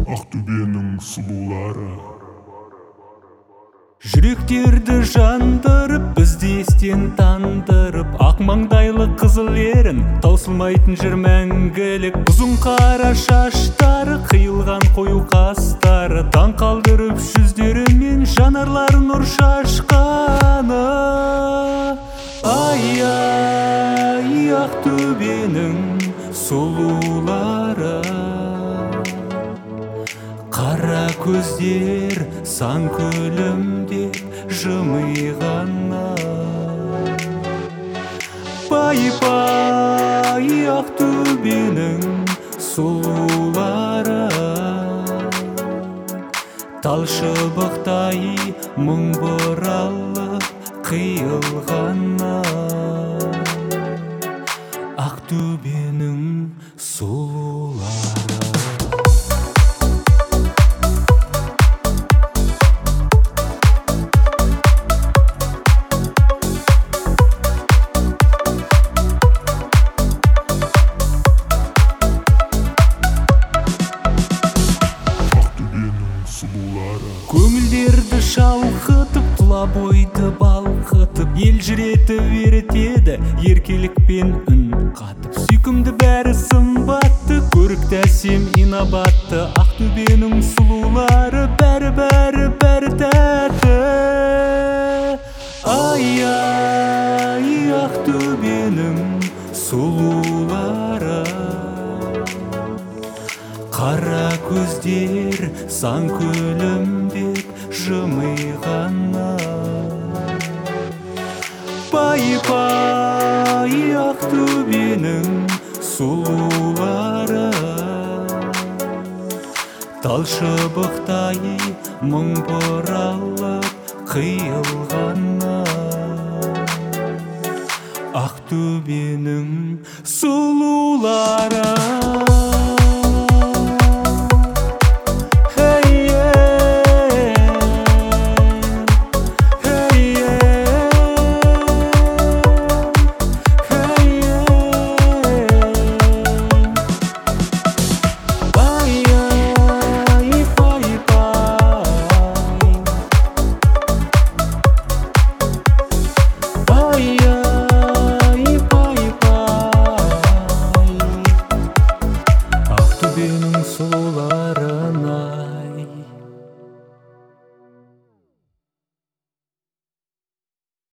Ақтөбенің сұлулары. Жүректерді жандырып, бізді естен тандырып, ақ маңдайлы қызыл ерін таусылмайтын жыр мәңгілік. Ұзын қара шаштары, қиылған қою қастары, таң қалдырып жүздерімен жанарлар нұр шашқаны. Ай-ай, Ақтөбенің сұлулары, қара көздер сан күлімдеп жымиғаны. Пай-пай, Ақтөбенің сұлулары, тал шыбықтай мың бұралып қиылғаны. Ақтөбенің сұлулары. Көңілдерді шалқытып, тұла бойды балқытып, ел жүретіп еретеді еркелікпен үн қатып. Сүйкімді бәрі сымбатты, көрікті әсем инабатты. Ақтөбенің сұлулары, бәрі тәтті. Ай-ай, Ақтөбенің сұлулары, қара көздер сан күлімдеп жымиғаны. Пай-пай, Ақтөбенің сұлулары, тал шыбықтай мың бұралып қиылғаны. Ақтөбенің сұлулары.